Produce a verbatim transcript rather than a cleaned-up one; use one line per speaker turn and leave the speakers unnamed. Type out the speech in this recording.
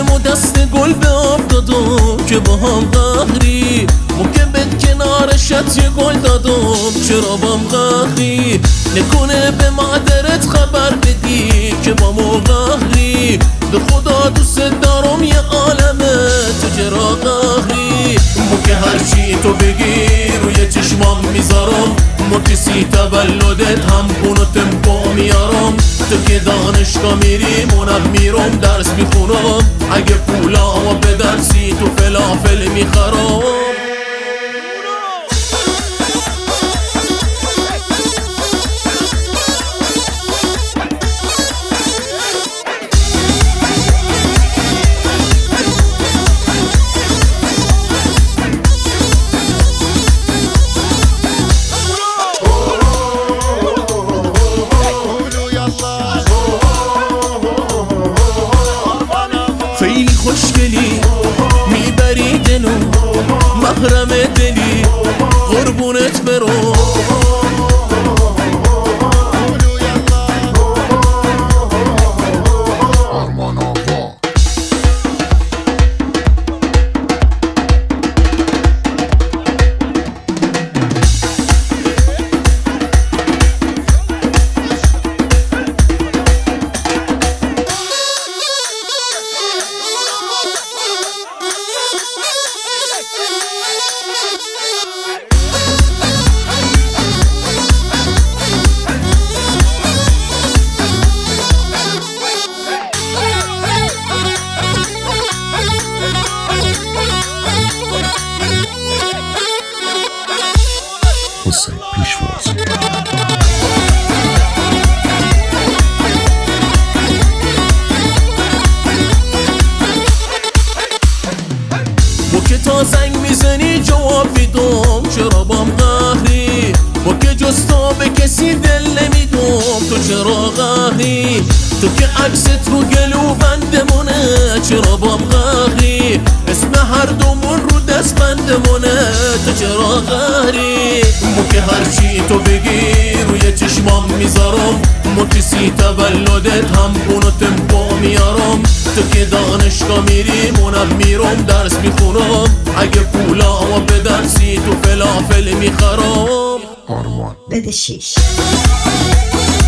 دلم و دست گل به آب دادم که با هم قهری ممکن کنارشت یه گل دادم چرا بام قهری نکنه به مادرت خبر بدی که با مو قهری به خدا دوست دارم یه عالمه تو چرا قهری مو که هرچی تو بگی روی چشمام میذارم مو کسی تولدت هم بونو تمپو میارم تو که دانشگاه میری منم میرم درس میخونم اگه پولا و به درسی تو فلافل میخرم خیلی خوشگلی میبری دلو محرم دلی قربونت برو
حسین پیشواز
با که تا زنگ میزنی جواب میدم چرا بام قهری با که جز تو به کسی دل نمیدم تو چرا قهری تو که عکست رو گلو بندمونه چرا بام قهری اسم هر دومون رو دست بندمونه تو چرا قهری مو که هرچی تو بگی روی چشمام میذارم مو کسی تولدت هم بونو تمپو میارم تو که دانشگاه میری منم میرم درس میخونم اگه پولا و به درسی تو فلافل میخرم
آرمان
بده شیش